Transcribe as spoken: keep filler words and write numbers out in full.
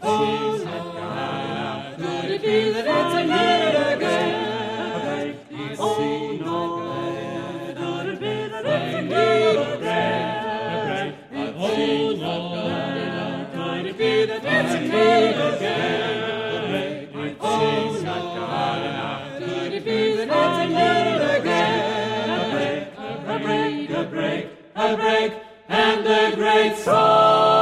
seems that God, could it be that it's a need again? It seems not glad. Could it be that it's a need again? It seems not glad. Could it be that it's a need again? It seems not glad. Could it be that it's a need again? A break, a break, a break, and the great song.